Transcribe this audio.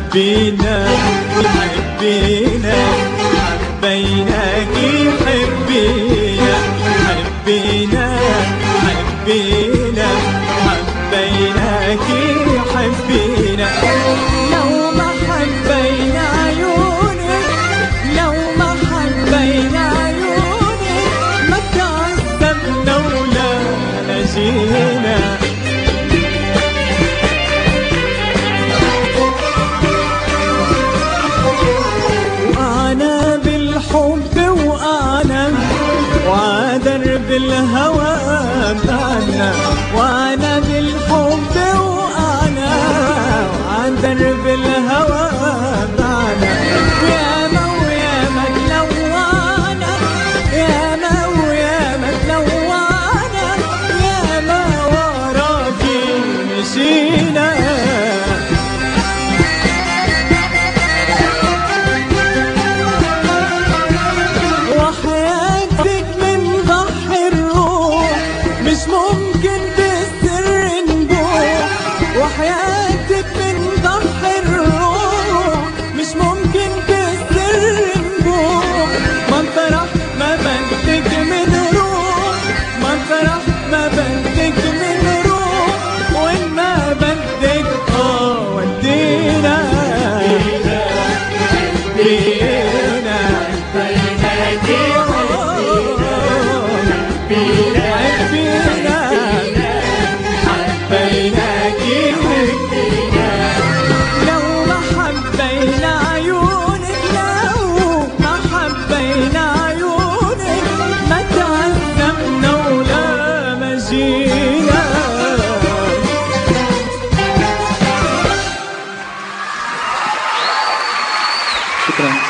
حبينا حبينا حبيناك حبينا حبينا حبينا حبيناك حبينا لو ما حبينا عيونك لو ما حبينا عيونك ما تعذبنا ولا نجينا درب الهوى معنا وانا بالحب وانا وعن درب الهوى معنا ياما وياما تلوانا ياما وياما تلوانا ياما وراكي مشينا ممكن بالسر نبوح وحياتك من ضحي الروح مش ممكن بالسر نبوح ما انفرح ما بدك من روح ما انفرح ما بدك من روح وين ما بدك ودينا ودينا شكرا.